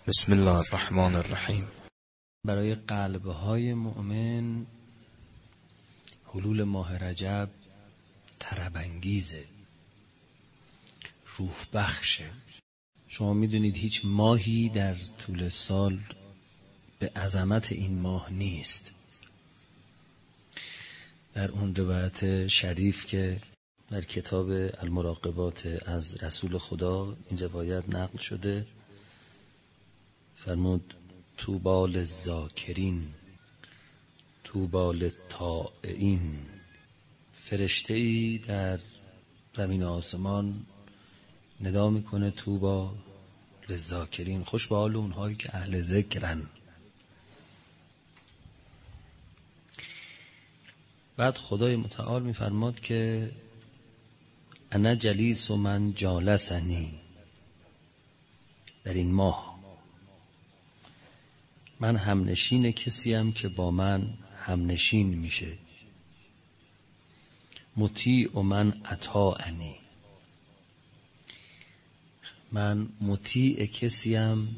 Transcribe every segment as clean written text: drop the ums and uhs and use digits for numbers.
بسم الله الرحمن الرحیم. برای قلب‌های مؤمن حلول ماه رجب طرب‌انگیزه، روح بخشه. شما میدونید هیچ ماهی در طول سال به عظمت این ماه نیست. در اون روایت شریف که در کتاب المراقبات از رسول خدا این روایت نقل شده، فرمود طوبی للذاکرین طوبی للطائعین. فرشته‌ای در زمین آسمان ندا میکنه طوبی للذاکرین، خوش به حال اونهایی که اهل ذکرن. بعد خدای متعال میفرماد که انا جلیس و من جالسنی، در این ماه من همنشین کسیم که با من همنشین میشه. مطیع و من اطاعنی، من مطیع کسیم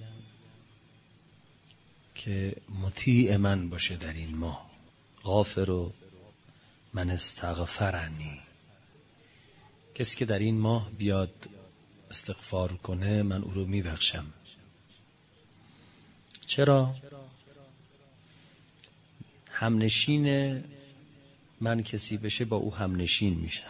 که مطیع من باشه در این ماه. غافر و من استغفرنی، کسی که در این ماه بیاد استغفار کنه من او رو میبخشم. چرا؟ همنشین من کسی بشه با او همنشین میشم.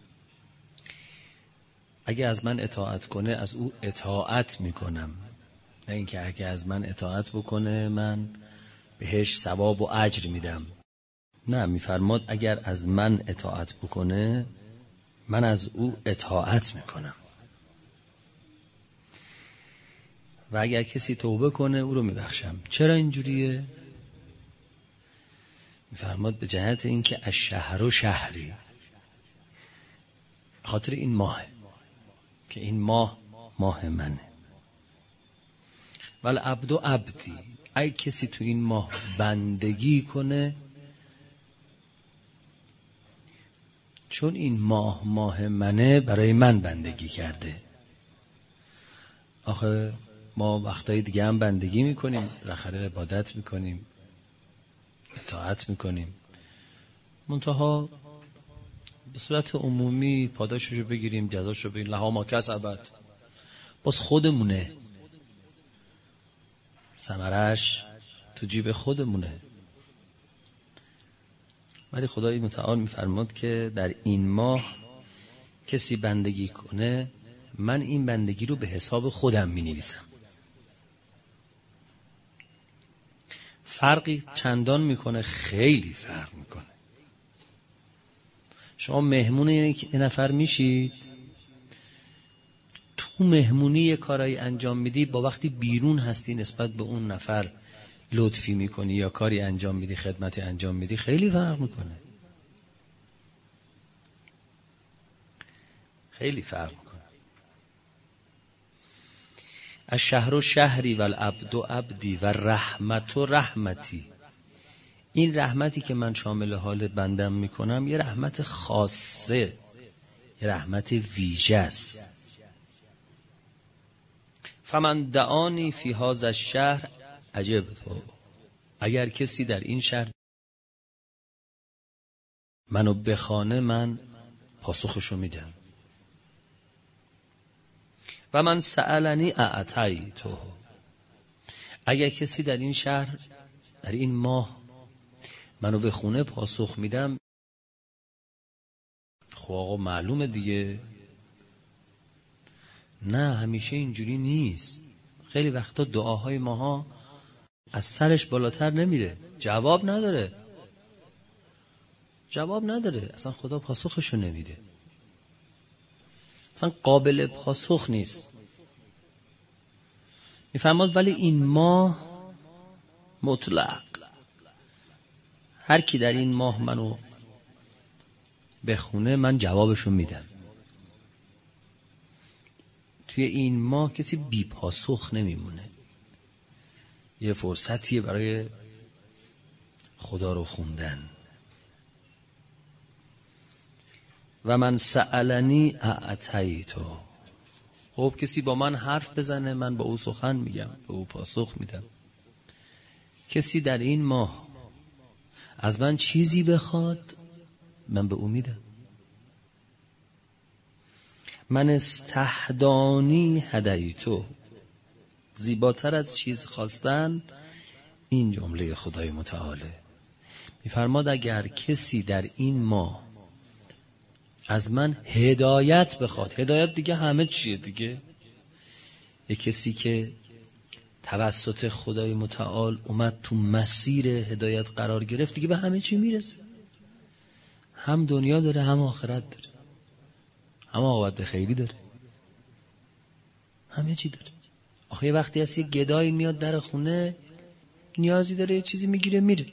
اگه از من اطاعت کنه از او اطاعت میکنم، نه اینکه اگه از من اطاعت بکنه من بهش ثواب و اجر میدم. نه، میفرماد اگر از من اطاعت بکنه من از او اطاعت میکنم، و اگر کسی توبه کنه او رو میبخشم. چرا اینجوریه؟ میفرماد به جهت اینکه الشهر و شهری، خاطر این ماهه که این ماه منه. ولی عبد و عبدی، اگه کسی تو این ماه بندگی کنه، چون این ماه منه برای من بندگی کرده. آخه ما وقتای دیگه هم بندگی میکنیم، بالاخره عبادت میکنیم، اطاعت میکنیم، منتها به صورت عمومی پاداششو بگیریم، جزاشو بگیریم، لها ما کسبت، باز خودمونه، ثمرش تو جیب خودمونه. ولی خدای متعال میفرماد که در این ماه کسی بندگی کنه من این بندگی رو به حساب خودم مینویسم. فرقی چندان میکنه، خیلی فرق میکنه. شما مهمون یک نفر میشید، تو مهمونی یه کارایی انجام میدی، با وقتی بیرون هستی نسبت به اون نفر لطفی میکنی یا کاری انجام میدی، خدمتی انجام میدی، خیلی فرق میکنه، خیلی فرق میکنه. الشهر و شهری و العبد و عبدی و رحمت و رحمتی. این رحمتی که من شامل حال بندم میکنم یه رحمت خاصه، یه رحمت ویژه است. فمن دعانی فی هذا الشهر اجبته، اگر کسی در این شهر منو بخوانه من پاسخشو میدم. و من سألنی اعطیته، اگر کسی در این شهر در این ماه منو بخونه پاسخ میدم. خب آقا معلومه دیگه. نه، همیشه اینجوری نیست. خیلی وقتا دعاهای ماها از سرش بالاتر نمیره، جواب نداره، اصلا خدا پاسخشو نمیده، اصلا قابل پاسخ نیست. میفرماد ولی این ماه مطلق، هر کی در این ماه منو بخونه من جوابشو میدم. توی این ماه کسی بی پاسخ نمیمونه، یه فرصتیه برای خدا رو خوندن. و من سألنی اعطیته، خب کسی با من حرف بزنه، من با او سخن میگم، به او پاسخ میدم. کسی در این ماه از من چیزی بخواد، من به او میدم. من استهدانی هدیتو، زیباتر از چیز خواستن این جمله خدای متعاله. میفرماد اگر کسی در این ماه از من هدایت بخواد، هدایت دیگه همه چیه دیگه، یک کسی که توسط خدای متعال اومد تو مسیر هدایت قرار گرفت، دیگه به همه چی میرسه. هم دنیا داره، هم آخرت داره، هم عاقبت خیری داره، همه چی داره. آخه یه وقتی هست یه گدایی میاد در خونه، نیازی داره یه چیزی میگیره میره.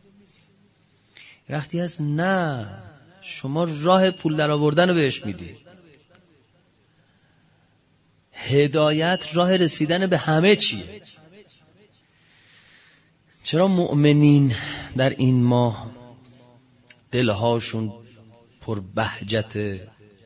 وقتی هست نه، شما راه پول در آوردن رو بهش میدی. هدایت راه رسیدن به همه چیه. چرا مؤمنین در این ماه دلهاشون پر بهجت،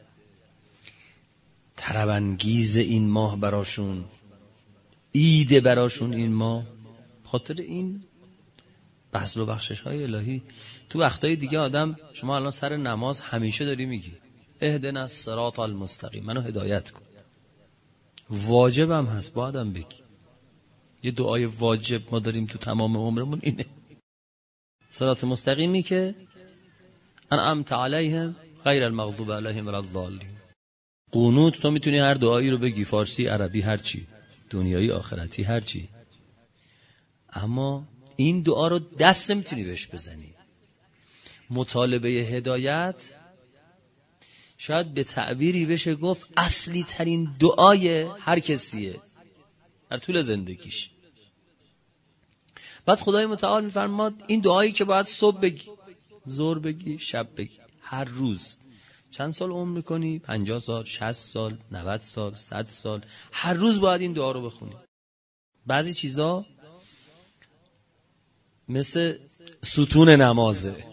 طرب‌انگیز این ماه براشون، عید براشون این ماه؟ خاطر این بذل و بخشش های الهی. تو وقتای دیگه آدم، شما الان سر نماز همیشه داری میگی اهدنا الصراط المستقیم، منو هدایت کن. واجبم هست، بایدم بگی. یه دعای واجب ما داریم تو تمام عمرمون اینه، صراط مستقیمی که انعمت علیهم غیر المغضوب علیهم ولا الضالین. قنوت تو میتونی هر دعایی رو بگی، فارسی، عربی، هر چی، دنیایی، آخرتی، هر چی، اما این دعا رو دست نمیتونی بهش بزنی. مطالبه هدایت شاید به تعبیری بشه گفت اصلی ترین دعای هر کسیه در طول زندگیش. بعد خدای متعال میفرماد این دعایی که باید صبح بگی، ظهر بگی، شب بگی، هر روز. چند سال عمر میکنی؟ 50 سال، 60 سال، 90 سال، 100 سال، هر روز باید این دعا رو بخونی. بعضی چیزا مثل ستون نمازه،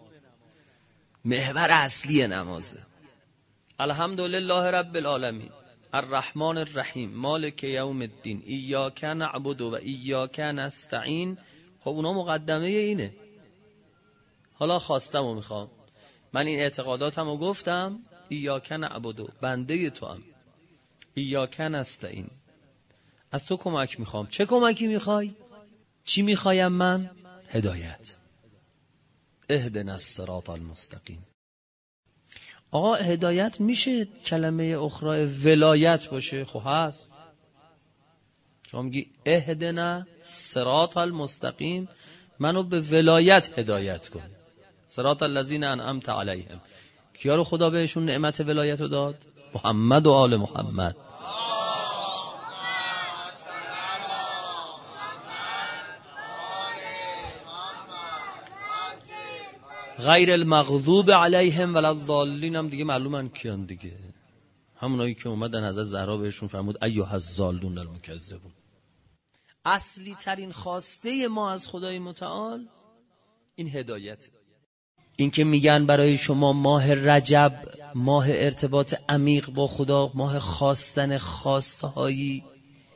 محور اصلی نمازه. الحمدلله رب العالمین الرحمن الرحیم مالک یوم الدین ایاک نعبد و ایاک نستعین. خب اونا مقدمه اینه. حالا خواستم و میخوام، من این اعتقاداتم رو گفتم، ایاک نعبد، بنده تو هم، ایاک نستعین، از تو کمک میخوام. چه کمکی میخوای؟ چی میخوایم من؟ هدایت. اهدنا الصراط المستقیم. آقا هدایت میشه کلمه اخرى ولایت باشه؟ خب هست. شما میگی اهدنا الصراط المستقیم، منو به ولایت هدایت کن. صراط الذین انعمت علیهم، کیا رو خدا بهشون نعمت ولایت رو داد؟ محمد و آل محمد. غیر المغضوب علیهم ولا الضالین هم دیگه معلومن کیان دیگه، همونایی که اومدن حضرت زهرا بهشون فرمود ایها الضالون المکذبون. اصلی ترین خواسته ما از خدای متعال این هدایت. این که میگن برای شما ماه رجب ماه ارتباط عمیق با خدا، ماه خواستن خواستهایی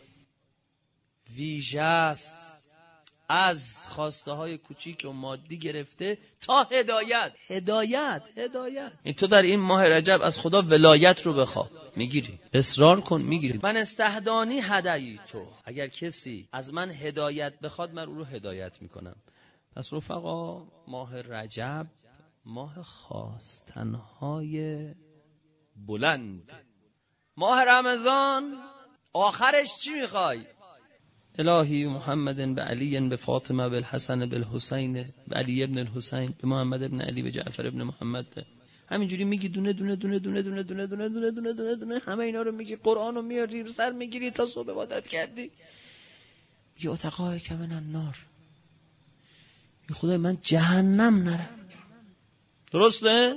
ویژه است، از خواسته های کوچیک و مادی گرفته تا هدایت. این تو در این ماه رجب از خدا ولایت رو بخواه، میگیری، اصرار کن میگیری. من استهدانی هدیتو، اگر کسی از من هدایت بخواد من او رو هدایت میکنم. پس رفقا، ماه رجب ماه خواستنهای بلند. ماه رمضان آخرش چی میخوای؟ الهی محمد به علی، به فاطمه، به الحسن، به الحسین، به علی ابن الحسین، به محمد ابن علی، به جعفر ابن محمد. همینجوری میگی دونه دونه دونه دونه دونه دونه دونه دونه دونه دونه دونه همه اینا رو میگی، قرآن رو میاری رو سر میگیری تا صبح عبادت کردی. یه اتقای که من النار، خدای من جهنم نرم. درسته؟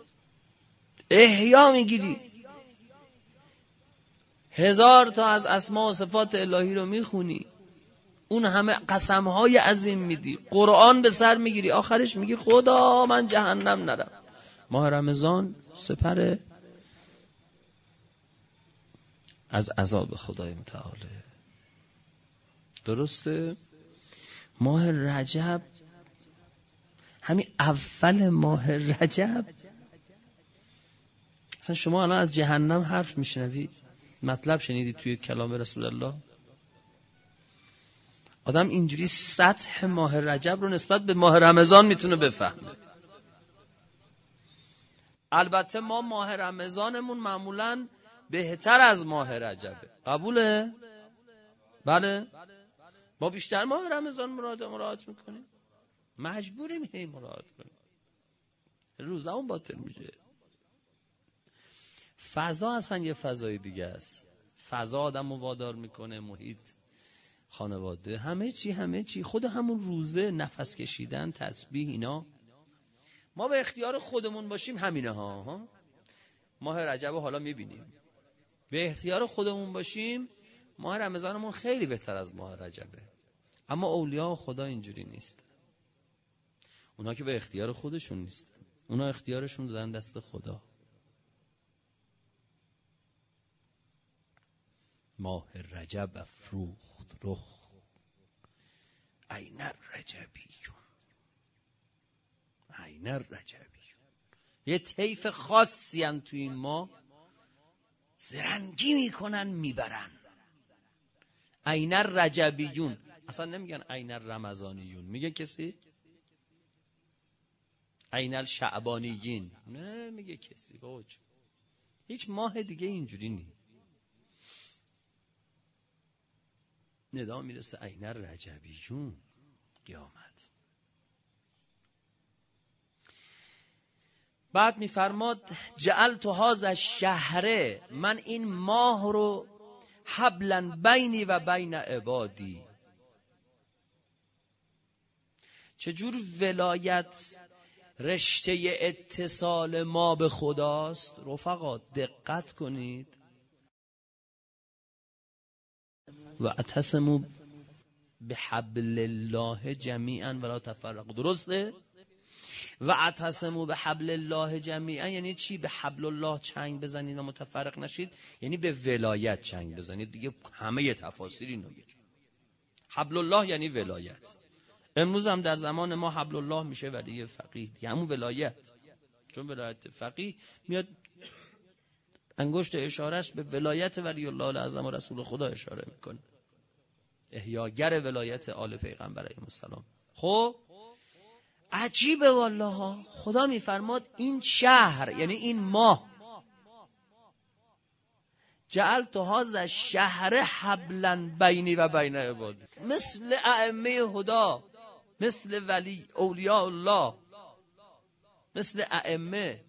احیا میگیری، 1000 تا از اسما و صفات الهی رو میخونی، اون همه قسمهای عظیم میدی، قرآن به سر میگیری، آخرش میگی خدا من جهنم نرم. ماه رمضان سپر از عذاب خدای متعال. درسته؟ ماه رجب، همین اول ماه رجب اصلا شما الان از جهنم حرف میشنوید، مطلب شنیدید توی کلام رسول الله؟ آدم اینجوری سطح ماه رجب رو نسبت به ماه رمضان میتونه بفهمه. البته ما ماه رمضانمون معمولاً بهتر از ماه رجبه. قبوله؟ بله. ما بیشتر ماه رمضان مراعات میکنیم، مجبوریم هی مراعات کنیم، روزمون باطل میشه. فضا اصلا یه فضای دیگه است. فضا آدمو وادار میکنه، محیط، خانواده، همه چی خود همون روزه، نفس کشیدن، تسبیح، اینا ما به اختیار خودمون باشیم همینه ها. ماه رجب حالا میبینیم، به اختیار خودمون باشیم ماه رمضانمون خیلی بهتر از ماه رجبه. اما اولیاء خدا اینجوری نیست. اونا که به اختیار خودشون نیستن، اونا اختیارشون دادن دست خدا. ماه رجب افروخت رخ، عین الرجبیون، عین الرجبیون. یه طیف خاصی هم تو این ماه زرنگی میکنن میبرن. عین الرجبیون، اصلا نمیگن عین الرمضانیون. میگه کسی؟ عین الشعبانیین، نه میگه کسی. باج هیچ ماه دیگه اینجوری نیست. ندا میرسه عین الرجبیون قیامت. بعد میفرماد جعلت هذا الشهر، من این ماه رو حبلا بینی و بین عبادی. چجور ولایت رشته اتصال ما به خداست؟ رفقا دقت کنید. و اعتصموا بحبل الله جمیعا ولا تفرقوا. درسته؟ و اعتصموا بحبل الله جمیعا یعنی چی؟ به حبل الله چنگ بزنید و متفرق نشید، یعنی به ولایت چنگ بزنید. دیگه همه تفاسیر اینو میگه. حبل الله یعنی ولایت. امروز هم در زمان ما حبل الله میشه ولی فقیه، دیگه همون ولایت. چون ولایت فقیه میاد انگشت اشارش به ولایت ولی الله الاعظم و رسول خدا اشاره میکنه، احیاگر ولایت آل پیغمبر علیهم السلام. خب عجیبه والله. خدا میفرماد این شهر یعنی این ماه، جعلت هذا الشهر حبلا بینی و بین عبادی. مثل ائمه هدا، مثل ولی اولیاء الله، مثل ائمه،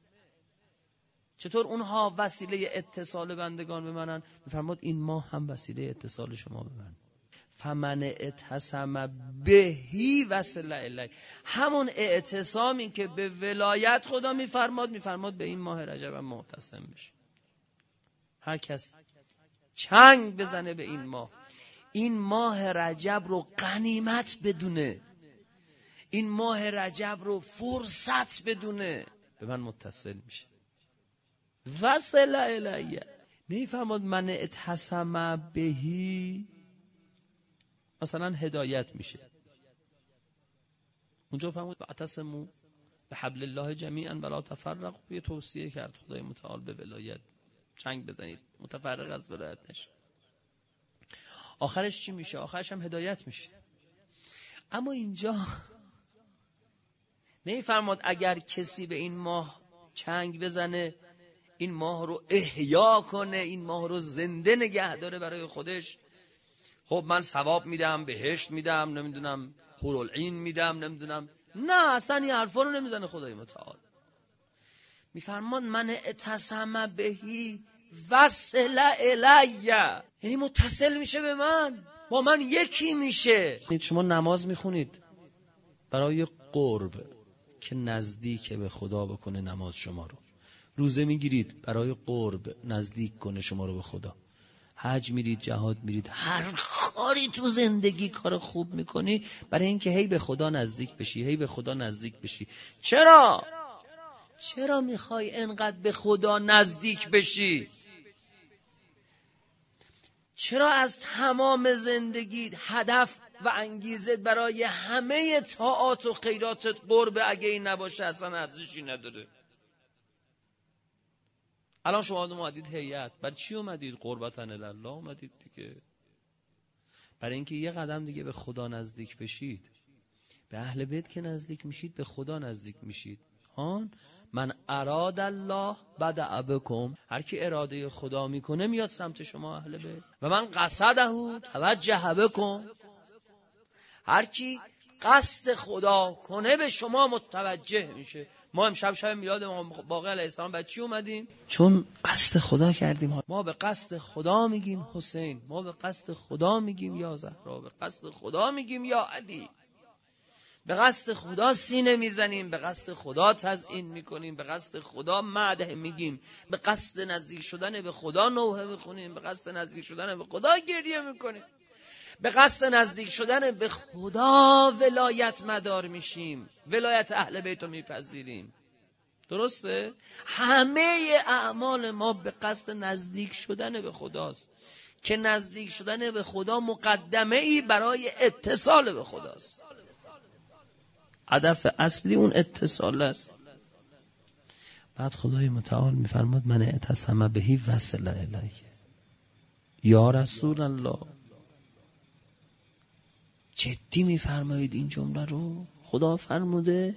چطور اونها وسیله اتصال بندگان به منن؟ میفرماد این ماه هم وسیله اتصال شما به من. فمن اعتصم بهی وصل الیه، همون اعتصامی که به ولایت خدا میفرماد به این ماه رجب هم معتصم بشه. هر کس چنگ بزنه به این ماه رجب رو غنیمت بدونه، این ماه رجب رو فرصت بدونه، به من متصل میشه. وصل الیه. نمیفرماد من اعتصم بهی مثلا هدایت میشه. اونجا فرمود اعتصموا بحبل الله جمیعا ولا تفرقوا. یه توصیه کرد خدای متعال به ولایت، چنگ بزنید، متفرق از ولایت نشید. آخرش چی میشه؟ آخرش هم هدایت میشه. اما اینجا نمیفرماد اگر کسی به این ماه چنگ بزنه، این ماه رو احیا کنه، این ماه رو زنده نگه داره برای خودش، خب من ثواب میدم، بهشت میدم، نمیدونم حورالعین میدم، نمیدونم. نه، اصلا این حرفا رو نمیزنه خدای متعال. میفرماد من اعتصم بهی وصل الیه، یعنی متصل میشه به من، با من یکی میشه. شما نماز میخونید برای قرب که نزدیک به خدا بکنه نماز شما رو، روزه میگیرید برای قرب نزدیک کنه شما رو به خدا، حج میرید، جهاد میرید، هر کاری تو زندگی کار خوب میکنی برای اینکه هی به خدا نزدیک بشی، هی به خدا نزدیک بشی. چرا میخوای انقدر به خدا نزدیک بشی؟ چرا از تمام زندگیت هدف و انگیزه برای همه طاعات و خیراتت قرب، اگه این نباشه اصلا ارزشی نداره. الان شما اومدید هیئت، برای چی اومدید؟ قربتن الله اومدید دیگه. برای اینکه یه قدم دیگه به خدا نزدیک بشید. به اهل بیت که نزدیک میشید به خدا نزدیک میشید. من اراد الله بدأ بکم، هر کی اراده خدا میکنه میاد سمت شما اهل بیت. و من قصده توجه بکم، هر کی قصد خدا کنه به شما متوجه میشه. ما امشب شب میلاد امام باقر علیه السلام برای چی اومدیم؟ چون قصد خدا کردیم. ما به قصد خدا میگیم حسین، ما به قصد خدا میگیم یا زهرا، به قصد خدا میگیم یا علی، به قصد خدا سینه میزنیم، به قصد خدا تزیین میکنیم، به قصد خدا مدح میگیم، به قصد نزدیک شدن به خدا نوحه میخونیم، به قصد نزدیک شدن به خدا گریه میکنیم، به قصد نزدیک شدن به خدا ولایت مدار میشیم، ولایت اهل بیت رو میپذیریم. درسته؟ همه اعمال ما به قصد نزدیک شدن به خداست که نزدیک شدن به خدا مقدمه ای برای اتصال به خداست. هدف اصلی اون اتصال است. بعد خدای متعال میفرماد من اعتصم بهی وصل الیه یا رسول الله. جدی میفرمایید این جمله رو؟ خدا فرموده؟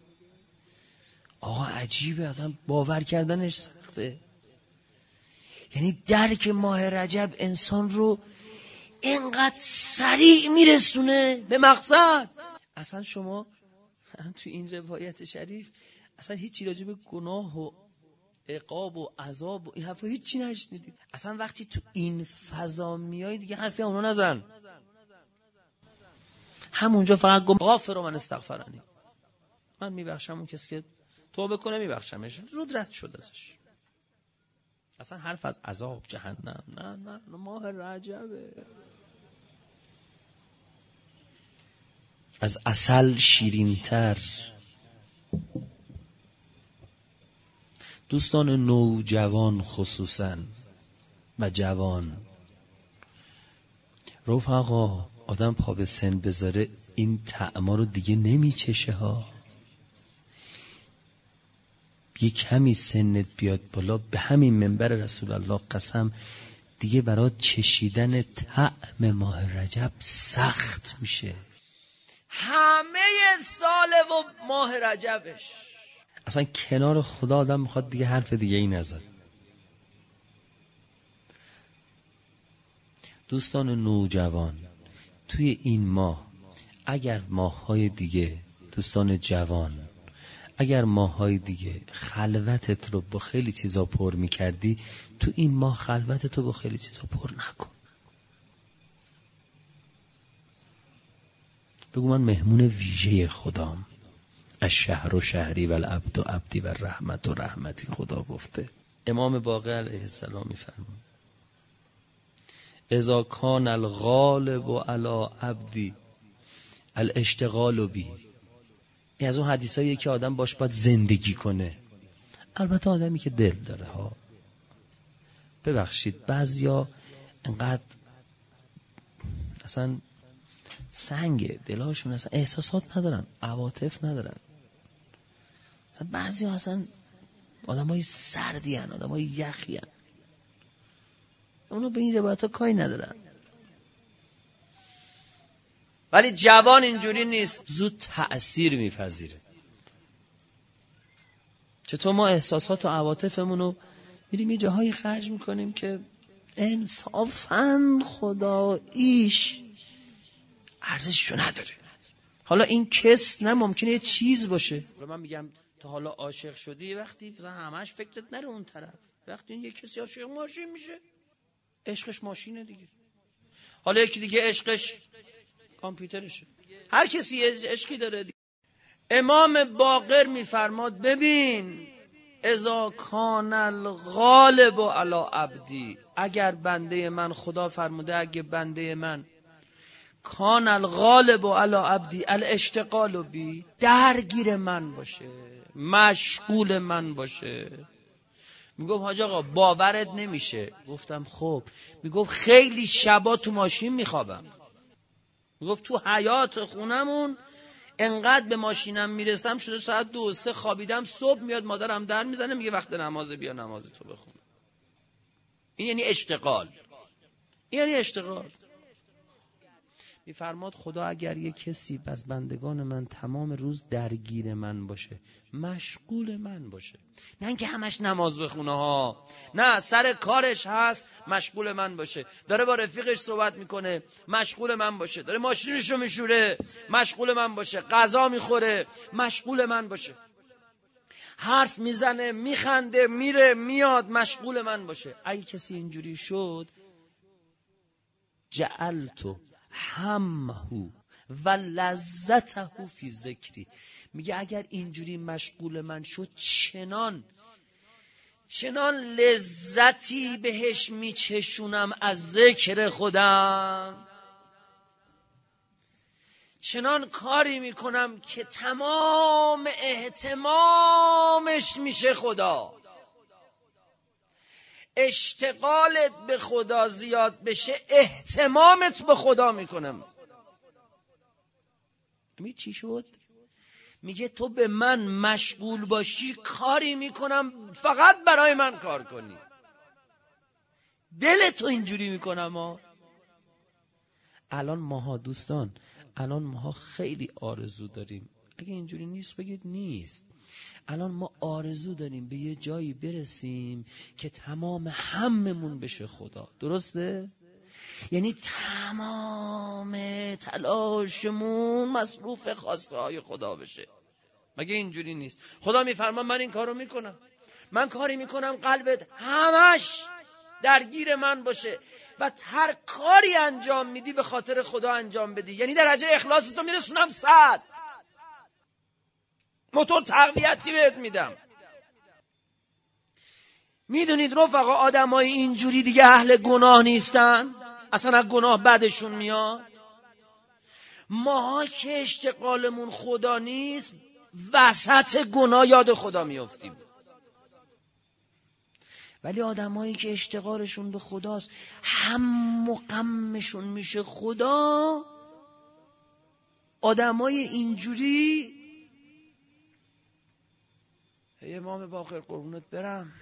آقا عجیبه، اصلا باور کردنش سخته. یعنی درک ماه رجب انسان رو اینقدر سریع میرسونه به مقصد. اصلا شما تو این روایت شریف اصلا هیچی راجع به گناه و عقاب و عذاب و این حرفا هیچی نشنیدید. اصلا وقتی تو این فضا میای دیگه حرفی اونو نزن. همونجا فقط گفت غافر من استغفرنی، من میبخشم اون کسی که توبه کنه میبخشمش. زود رد شد ازش. اصلا حرف از عذاب جهنم نه ماه رجبه. از عسل شیرین‌تر. دوستان نوجوان خصوصا و جوان، رفقا، آدم پا به سن بذاره این طعما رو دیگه نمیچشه ها. یه کمی سنت بیاد بالا، به همین منبر رسول الله قسم، دیگه برای چشیدن طعم ماه رجب سخت میشه. همه سال و ماه رجبش اصلا کنار خدا آدم میخواد دیگه حرف دیگه ای نزن. دوستان نوجوان، توی این ماه اگر ماه‌های دیگه، دوستان جوان، اگر ماه‌های دیگه خلوتت رو با خیلی چیزا پر می‌کردی، تو این ماه خلوتت رو با خیلی چیزا پر نکن. بگو من مهمون ویژه خدام. الشهر و شهری و العبد و عبدی و رحمت و رحمتی، خدا گفته. امام باقر علیه السلام می‌فرماید اذا کان الغالب علی عبدی الاشتغال بی. این از اون حدیثاییه که آدم باش باید زندگی کنه. البته آدمی که دل داره ها. ببخشید بعضیا انقدر اصلا سنگ دلاشون، اصلا احساسات ندارن، عواطف ندارن. اصلا بعضیا اصلا آدمای سردی ان، آدمای یخی ان. اونا به این روایت ها کاری ندارن. ولی جوان اینجوری نیست، زود تأثیر میپذیره. چطور ما احساسات و عواطفمون رو میریم یه جاهایی خرج میکنیم که انصافاً خداییش ارزششو نداره. حالا این کس نه ممکنه یه چیز باشه. من میگم تا حالا عاشق شدی، وقتی مثلا همش فکرت نره اون طرف. وقتی این یه کسی عاشق ماشین میشه، عشقش ماشینه دیگه. حالا یکی دیگه عشقش کامپیوترشه. هر کسی یه عشقی داره دیگه. امام باقر میفرماد ببین اذا کان الغالب علی عبدی، اگر بنده من، خدا فرموده اگه بنده من کان الغالب علی عبدی الاشتغال بی، درگیر من باشه، مشغول من باشه، میگفت حاج آقا باورت نمیشه. گفتم خب. میگفت خیلی شبا تو ماشین میخوابم. میگفت تو حیاط خونمون انقدر به ماشینم میرسم شده ساعت 2 3 خوابیدم، صبح میاد مادرم در میزنه میگه وقت نماز، بیا نماز تو بخون. این یعنی اشتغال. این یعنی اشتغال. میفرماد خدا اگر یک کسی از بندگان من تمام روز درگیر من باشه، مشغول من باشه، نه اینکه همش نماز بخونه ها، نه سر کارش هست مشغول من باشه، داره با رفیقش صحبت میکنه مشغول من باشه، داره ماشینشو میشوره مشغول من باشه، غذا میخوره مشغول من باشه، حرف میزنه میخنده میره میاد مشغول من باشه. اگه کسی اینجوری شد جعلتو همه و لذته فی ذکری، میگه اگر اینجوری مشغول من شد چنان لذتی بهش میچشونم از ذکر خودم، چنان کاری میکنم که تمام اهتمامش میشه خدا. اشتغالت به خدا زیاد بشه اهتمامت به خدا میکنم. می چی شد؟ میگه تو به من مشغول باشی کاری میکنم فقط برای من کار کنی. دل تو اینجوری میکنم ها. الان ماها دوستان، الان ماها خیلی آرزو داریم، اگه اینجوری نیست بگید نیست. الان ما آرزو داریم به یه جایی برسیم که تمام هممون بشه خدا. درسته؟ یعنی تمام تلاشمون مصروف خواسته های خدا بشه. مگه اینجوری نیست؟ خدا میفرما من این کارو میکنم، من کاری میکنم قلبت همش درگیر من باشه و هر کاری انجام میدی به خاطر خدا انجام بدی، یعنی درجه اخلاص تو میرسونم 100، موتور تقویتی بهت میدم. میدونید رفقا آدمای اینجوری دیگه اهل گناه نیستن، اصلا از گناه بدشون میاد. ماها که اشتغالمون خدا نیست وسط گناه یاد خدا میافتیم، ولی آدمایی که اشتغالشون به خداست هم و غمشون میشه خدا، آدمای اینجوری امام باقر قربونت برم،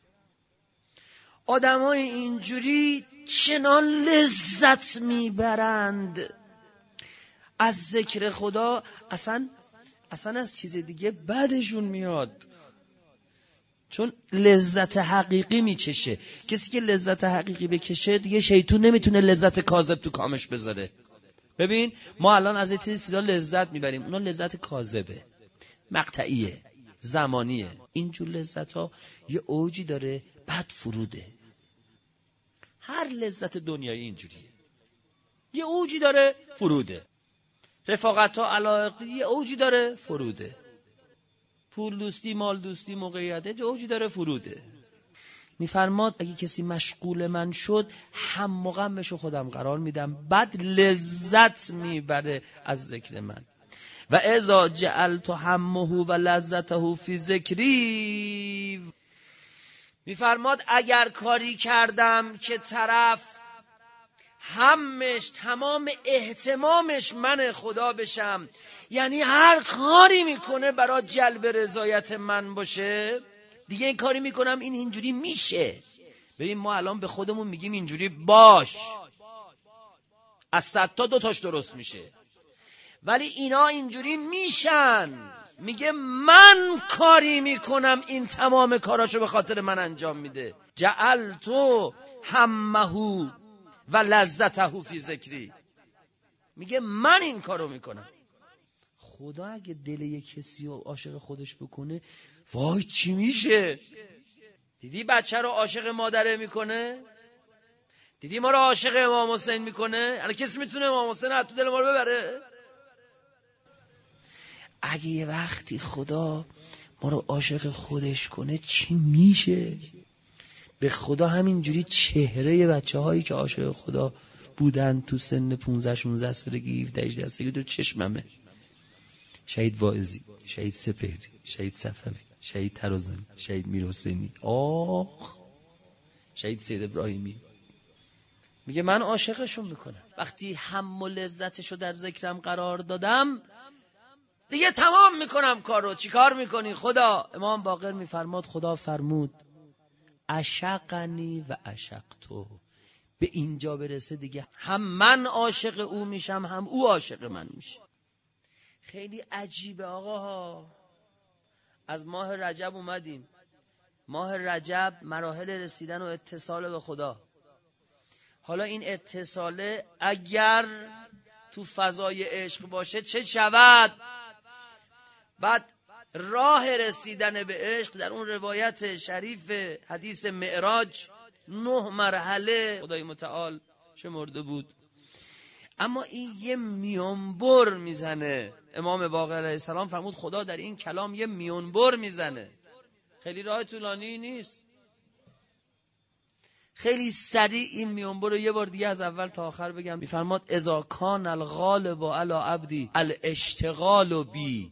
آدمای اینجوری چنان لذت میبرند از ذکر خدا، اصلا از چیز دیگه بعدشون میاد، چون لذت حقیقی میچشه. کسی که لذت حقیقی بکشه دیگه شیطون نمیتونه لذت کاذب تو کامش بذاره. ببین ما الان از این چیزا لذت میبریم، اونا لذت کاذبه، مقطعیه، زمانیه. اینجور لذت ها یه اوجی داره بعد فروده. هر لذت دنیایی اینجوریه، یه اوجی داره فروده. رفاقت ها علاقه یه اوجی داره فروده. پول دوستی، مال دوستی، موقعیت یه اوجی داره فروده. میفرماد اگه کسی مشغول من شد هم و غمشو خودم قرار میدم، بعد لذت میبره از ذکر من. و اذا جعلت همه و لذته فی ذکری، میفرماد اگر کاری کردم که طرف همش تمام اهتمامش من خدا بشم، یعنی هر کاری میکنه برای جلب رضایت من باشه، دیگه این کاری میکنم این اینجوری میشه. ببین ما الان به خودمون میگیم اینجوری باش، از 100 تا 2 تاش درست میشه، ولی اینا اینجوری میشن. میگه من کاری میکنم این تمام کاراشو به خاطر من انجام میده. جعلتو همه و لذته فی ذکری، میگه من این کارو میکنم. خدا اگه دل یک کسی رو عاشق خودش بکنه وای چی میشه؟ دیدی بچه رو عاشق مادره میکنه؟ دیدی ما رو عاشق امام حسین میکنه؟ الان کسی میتونه امام حسین رو تو دل ما رو ببره؟ اگه یه وقتی خدا ما رو عاشق خودش کنه چی میشه؟ به خدا همینجوری چهره بچه هایی که عاشق خدا بودن تو سن 15-16 سالگی 17-18 سالگی تو چشممه. شهید واعظی، شهید سپهری، شهید صفوی، شهید ترازن، شهید میرحسینی، شهید سید ابراهیمی. میگه من عاشقشون میکنم. وقتی هم و لذتشو در ذکرم قرار دادم دیگه تمام میکنم کارو. چی کار میکنی خدا؟ امام باقر میفرماد خدا فرمود عشقنی و عشقتو. به اینجا برسه دیگه هم من عاشق او میشم هم او عاشق من میشه. خیلی عجیبه آقاها. از ماه رجب اومدیم. ماه رجب مراحل رسیدن و اتصال به خدا. حالا این اتصاله اگر تو فضای عشق باشه چه شود؟ بعد راه رسیدن به عشق در اون روایت شریف حدیث معراج 9 مرحله خدای متعال شمرده بود. اما این یه میانبر میزنه. امام باقر علیه السلام فرمود خدا در این کلام یه میانبر میزنه. خیلی راه طولانی نیست. خیلی سریع این میانبر رو یه بار دیگه از اول تا آخر بگم. میفرماد اذا کان الغالب علی عبدی الاشتغال بی.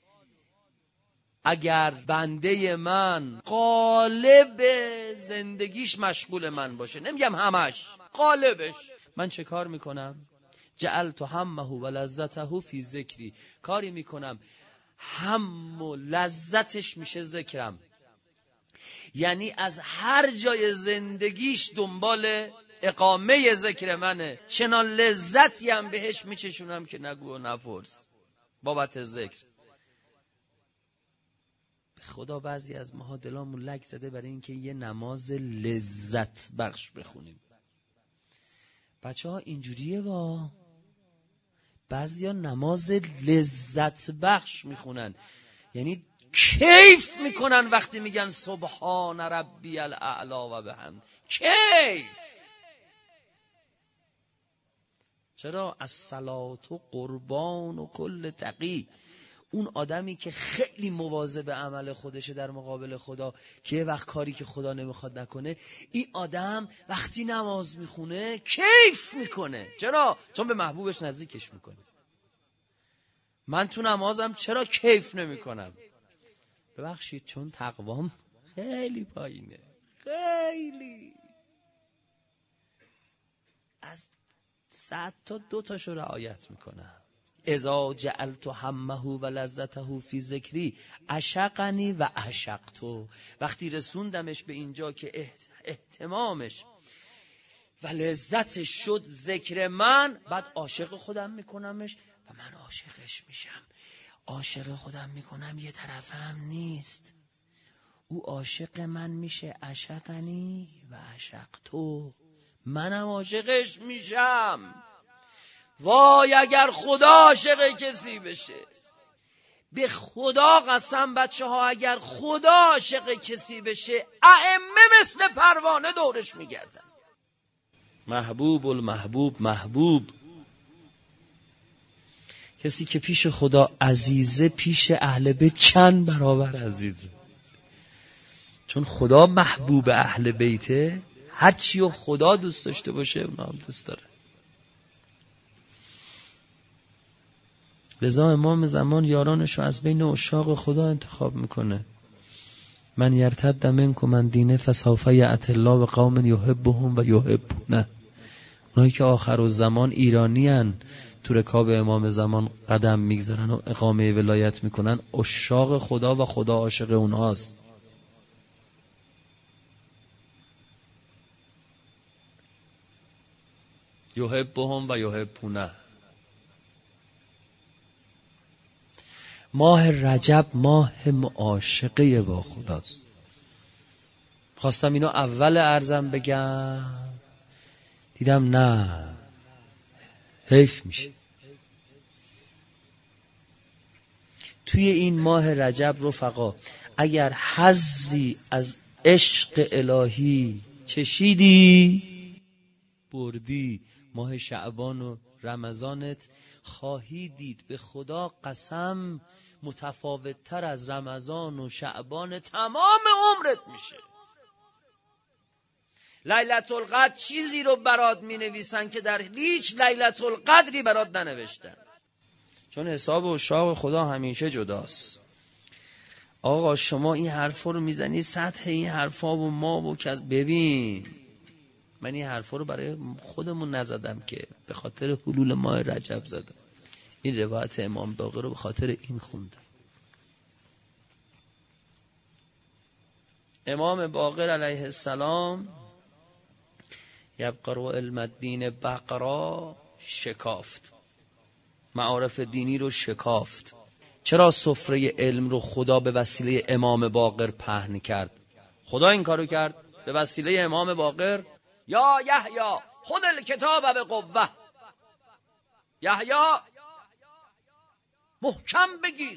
اگر بنده من غالب زندگیش مشغول من باشه، نمیگم همش، غالبش، من چه کار میکنم؟ جعلت همه و لذته فی ذکری. کاری میکنم هم و لذتش میشه ذکرم. یعنی از هر جای زندگیش دنبال اقامه ذکر منه. چنان لذتی هم بهش میچشونم که نگو و نپرس بابت ذکر. خدا بعضی از ماها دلامون لک زده برای اینکه یه نماز لذت بخش بخونیم. بچه ها اینجوریه با بعضی ها نماز لذت بخش میخونن، یعنی کیف میکنن وقتی میگن سبحان ربی الاعلی و بحمد. کیف. چرا؟ الصلاة قربان و کل تقی. اون آدمی که خیلی مواظب عمل خودشه در مقابل خدا، که یه وقت کاری که خدا نمیخواد نکنه، این آدم وقتی نماز میخونه کیف میکنه. چرا؟ چون به محبوبش نزدیکش میکنه. من تو نمازم چرا کیف نمیکنم؟ ببخشید چون تقوام خیلی پایینه. خیلی از 100 تا 2 تاشو رعایت میکنم. اذا جعلت همه و لذته فی ذکری عشقنی و عشقتو. وقتی رسوندمش به اینجا که اهتمامش و لذتش شد ذکر من، بعد عاشق خودم میکنمش و من عاشقش میشم. عاشق خودم میکنم یه طرفم نیست، او عاشق من میشه. عشقنی و عشقتو، منم عاشقش میشم. وای اگر خدا عاشق کسی بشه. به خدا قسم بچه ها، اگر خدا عاشق کسی بشه ائمه مثل پروانه دورش میگردن. محبوب المحبوب محبوب. کسی که پیش خدا عزیزه پیش اهل بیت چند برابر عزیزه. چون خدا محبوب اهل بیته، هر چی و خدا دوست داشته باشه اونا هم دوست داره. لذا امام زمان یارانشو از بین عشاق خدا انتخاب میکنه. من یرتد منکم من دینه فسوف یأتی الله بقوم یحبهم و یحبونه. اونایی که آخر الزمان ایرانیان تو رکاب امام زمان قدم میگذارن و اقامه ولایت میکنن، عشاق خدا و خدا عاشق اونهاست. یحبهم و یحبونه. ماه رجب ماه معاشقه با خداست. خواستم اینو اول عرضم بگم، دیدم نه، حیف میشه. توی این ماه رجب رفقا اگر حظی از عشق الهی چشیدی بردی. ماه شعبان و رمضانت خواهی دید به خدا قسم متفاوت تر از رمضان و شعبان تمام عمرت میشه. لیلة القدر چیزی رو برات می نویسن که در هیچ لیلة القدری برات ننوشتن، چون حساب و عشاق خدا همیشه جداست. آقا شما این حرفا رو میزنی سطح این حرفا و ما و کس. ببین من این حرفا رو برای خودمون نزدم که، به خاطر حلول ماه رجب زدم. این روایت امام باقر رو به خاطر این خوندم. امام باقر علیه السلام یبقر و علم الدین بقرا شکافت، معارف دینی رو شکافت. چرا سفره علم رو خدا به وسیله امام باقر پهن کرد؟ خدا این کارو کرد به وسیله امام باقر. یا یحیی خذ الکتاب بقوه، یحیی محکم بگیر.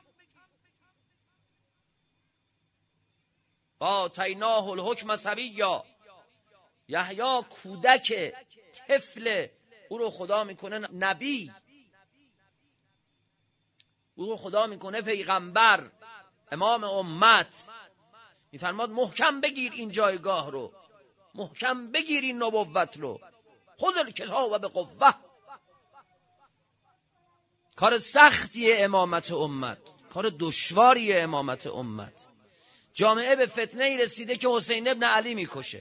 آتیناه الحکم صبیا، یحیی کودک طفل، او رو خدا میکنه نبی، او رو خدا میکنه پیغمبر، امام امت. میفرماد محکم بگیر این جایگاه رو، محکم بگیر این نبوت رو. خذ الکتاب بقوه. کار سختیه امامت امت، کار دشواریه امامت امت. جامعه به فتنه رسیده که حسین ابن علی میکشه.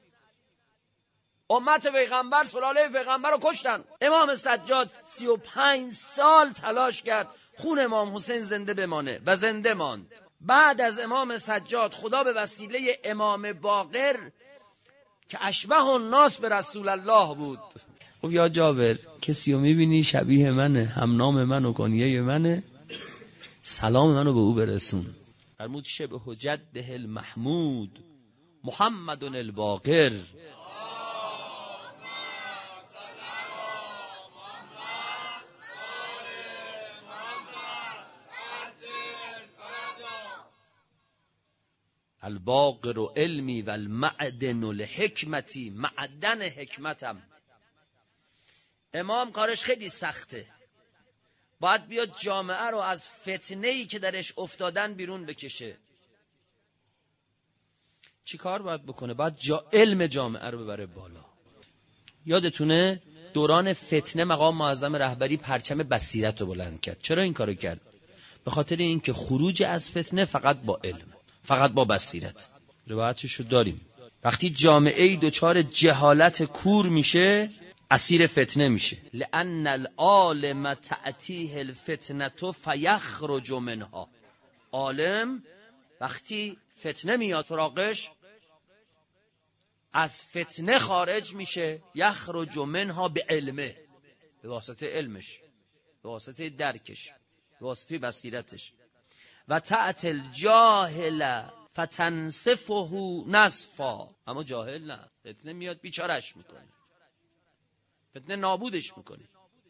امت پیغمبر، سلاله پیغمبر رو کشتن. امام سجاد 35 سال تلاش کرد خون امام حسین زنده بمانه و زنده ماند. بعد از امام سجاد خدا به وسیله امام باقر که اشبه الناس به رسول الله بود. خب یا جابر کسی رو میبینی شبیه منه، همنام من و کنیه منه، سلام منو به او برسون. فرمود شبه جده المحمود محمد الباقر. الباقر و علمی و المعدن الحکمتی، معدن حکمتم. امام کارش خیلی سخته، باید بیاد جامعه رو از فتنه‌ای که درش افتادن بیرون بکشه. چی کار باید بکنه؟ باید علم جامعه رو ببره بالا. یادتونه دوران فتنه مقام معظم رهبری پرچم بصیرت رو بلند کرد. چرا این کارو کرد؟ به خاطر اینکه خروج از فتنه فقط با علم، فقط با بصیرت. روایتش رو داریم. وقتی جامعه دچار جهالت کور میشه اسیر فتنه میشه. لأن العالم تأتیه الفتنة فیخرج منها. عالم وقتی فتنه میاد سراغش از فتنه خارج میشه. یخرج منها به علمه، به واسطه علمش، به واسطه درکش، به واسطه بصیرتش. و تأتی الجاهل فتنصفه نصفا. اما جاهل نه، فتنه میاد بیچارش میکنه، فتنه نابودش میکنه.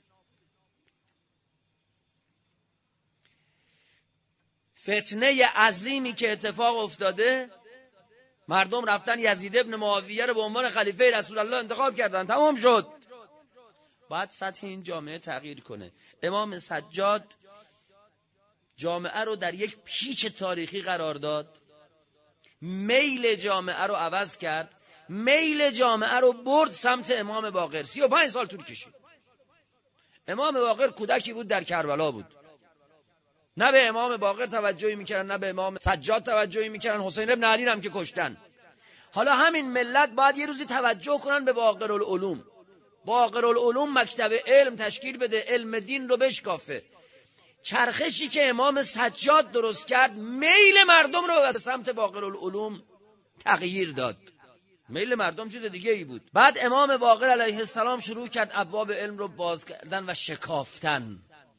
فتنه عظیمی که اتفاق افتاده، مردم رفتن یزید ابن معاویه رو به عنوان خلیفه رسول الله انتخاب کردن، تمام شد. باید سطح این جامعه تغییر کنه. امام سجاد جامعه رو در یک پیچ تاریخی قرار داد، میل جامعه رو عوض کرد، میل جامعه رو برد سمت امام باقر. 35 سال طول کشید. امام باقر کودکی بود، در کربلا بود. نه به امام باقر توجهی میکردن، نه به امام سجاد توجهی میکردن. حسین ابن علی هم که کشتن. حالا همین ملت باید یه روزی توجه کنن به باقر العلوم. باقر العلوم مکتب علم تشکیل بده، علم دین رو بشکافه. چرخشی که امام سجاد درست کرد میل مردم رو به سمت باقر العلوم تغییر داد. میل مردم چیز دیگه ای بود. بعد امام باقر علیه السلام شروع کرد ابواب علم رو باز کردن و شکافتن.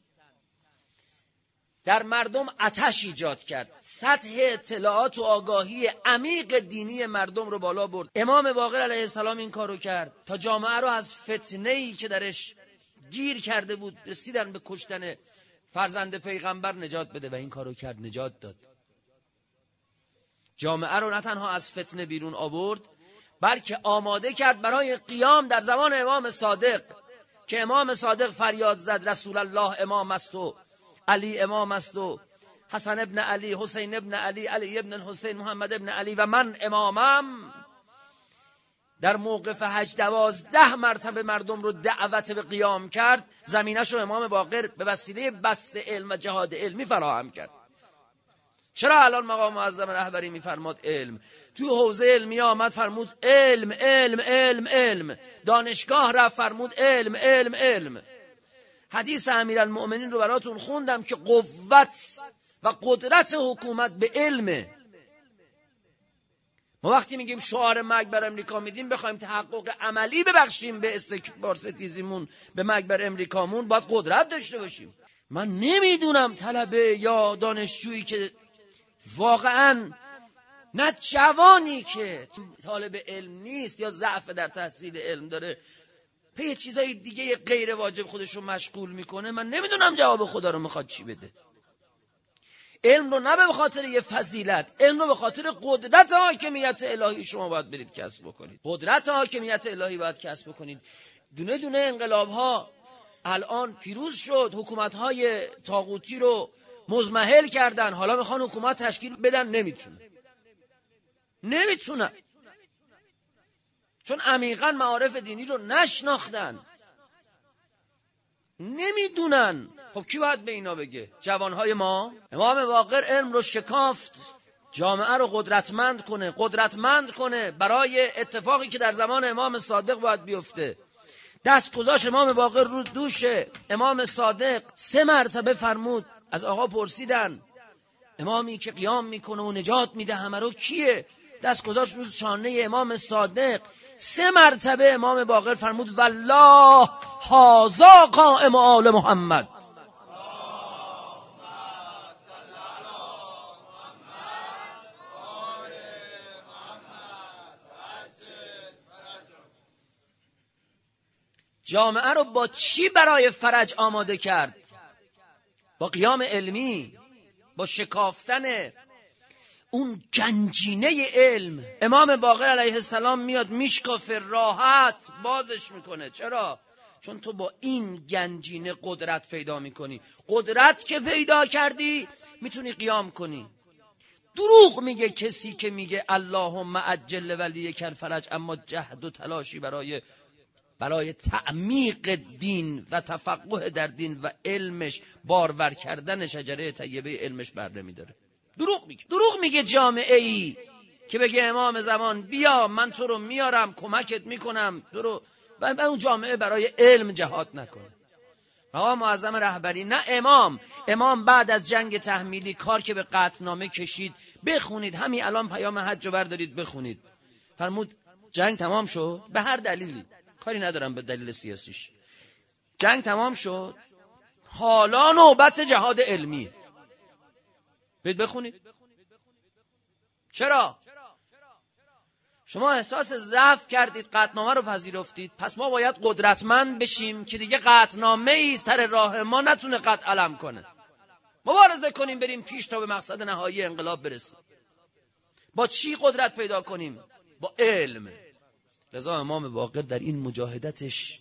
در مردم آتش ایجاد کرد، سطح اطلاعات و آگاهی عمیق دینی مردم رو بالا برد. امام باقر علیه السلام این کارو کرد تا جامعه رو از فتنه‌ای که درش گیر کرده بود، رسیدن به کشتن فرزند پیغمبر، نجات بده. و این کارو کرد، نجات داد. جامعه رو نه تنها از فتنه بیرون آورد، بلکه آماده کرد برای قیام در زمان امام صادق، که امام صادق فریاد زد رسول الله امام است و علی امام است و حسن ابن علی، حسین ابن علی، علی ابن الحسین، محمد ابن علی و من امامم. در موقف حج 12 مرتبه مردم رو دعوت به قیام کرد. زمینش رو امام باقر به وسیله بسط علم و جهاد علمی فراهم کرد. چرا الان مقام معظم رهبری میفرماد علم؟ توی حوزه علمی آمد فرمود علم علم علم علم. دانشگاه رفت فرمود علم علم علم. حدیث امیرالمؤمنین رو براتون خوندم که قوت و قدرت حکومت به علمه. ما وقتی میگیم شعار مرگ بر امریکا میدیم، بخوایم تحقق عملی ببخشیم به استکبار ستیزیمون، به مرگ بر امریکامون، باید قدرت داشته باشیم. من نمیدونم طلبه یا دانشجویی که واقعاً، نه جوانی که طالب علم نیست یا ضعف در تحصیل علم داره، پی چیزای دیگه غیر واجب خودش رو مشغول میکنه، من نمیدونم جواب خدا رو میخواد چی بده. علم رو نه به خاطر یه فضیلت، علم رو به خاطر قدرت حاکمیت الهی شما باید برید کسب بکنید. قدرت حاکمیت الهی باید کسب بکنید. دونه دونه انقلاب ها الان پیروز شد، حکومت های طاغوتی رو مزمحل کردن، حالا میخوان حکومت تشکیل بدن، نمیتونن. چون عمیقاً معارف دینی رو نشناختن، نمیدونن. خب کی باید به اینا بگه؟ جوانهای ما. امام باقر علم رو شکافت، جامعه رو قدرتمند کنه برای اتفاقی که در زمان امام صادق باید بیفته. دست گذاشت امام باقر رو دوش امام صادق، 3 مرتبه فرمود. از آقا پرسیدن امامی که قیام میکنه و نجات میده همه رو کیه؟ دست گذاشت رو شانه امام صادق. 3 مرتبه امام باقر فرمود والله هذا قائم آل محمد. جامعه رو با چی برای فرج آماده کرد؟ با قیام علمی، با شکافتن اون گنجینه علم. امام باقر علیه السلام میاد میشکافه، راحت بازش میکنه. چرا؟ چون تو با این گنجینه قدرت پیدا میکنی. قدرت که پیدا کردی میتونی قیام کنی. دروغ میگه کسی که میگه اللهم عجل ولیک الفرج، اما جهد و تلاشی برای تعمیق دین و تفقه در دین و علمش، بارور کردن شجره طیبه علمش بر نمیداره. دروغ میگه جامعه ای که بگه امام زمان بیا من تو رو میارم کمکت میکنم تو رو، و اون جامعه برای علم جهاد نکنه. آقا معظم رهبری نه امام بعد از جنگ تحمیلی کار که به قطعنامه کشید، بخونید همین الان پیام حج رو بردارید بخونید. فرمود جنگ تمام شد، به هر دلیلی، کاری ندارم به دلیل سیاسیش، جنگ تمام شد، حالا نوبت جهاد علمی. برید بخونید. چرا؟ شما احساس ضعف کردید، قطعنامه رو پذیرفتید، پس ما باید قدرتمند بشیم که دیگه قطعنامه ای سر راه ما نتونه قطع علم کنه. مبارزه کنیم بریم پیش تا به مقصد نهایی انقلاب برسیم. با چی قدرت پیدا کنیم؟ با علم. لذا امام باقر در این مجاهدتش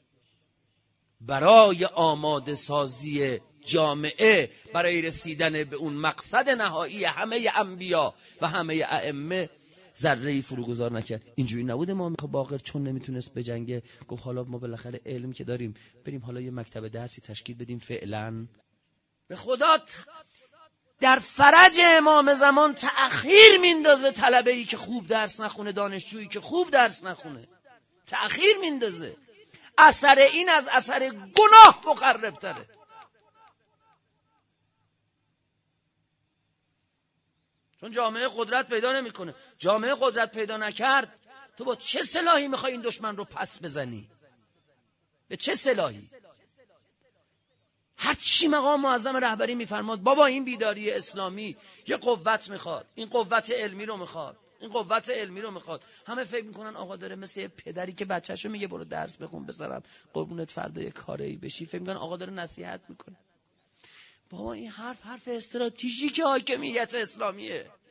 برای آماده سازی جامعه برای رسیدن به اون مقصد نهایی همه انبیا و همه ائمه ذره‌ای فروگذار نکرد. اینجوری نبود امام باقر چون نمیتونست بجنگه گفت حالا ما بالاخره علم که داریم بریم حالا یه مکتب درسی تشکیل بدیم. فعلا به خدا در فرج امام زمان تأخیر میندازه طلبه‌ای که خوب درس نخونه، دانشجویی که خوب درس نخونه، تأخیر میندازه. اثر این از اثر گناه مخرب تره. چون جامعه قدرت پیدا نمیکنه. جامعه قدرت پیدا نکرد، تو با چه سلاحی میخوای این دشمن رو پس بزنی؟ به چه سلاحی؟ هر چی مقام معظم رهبری میفرماد بابا این بیداری اسلامی یه قوت میخواد، این قوت علمی رو میخواد، این قوت علمی رو میخواد. همه فکر میکنن آقا داره مثل یه پدری که بچه‌شو میگه برو درس بخون بذارم قربونت فردا یه کاری بشی، فکر میکنن آقا داره نصیحت میکنه. بابا این حرف استراتژیک حاکمیت اسلامیه.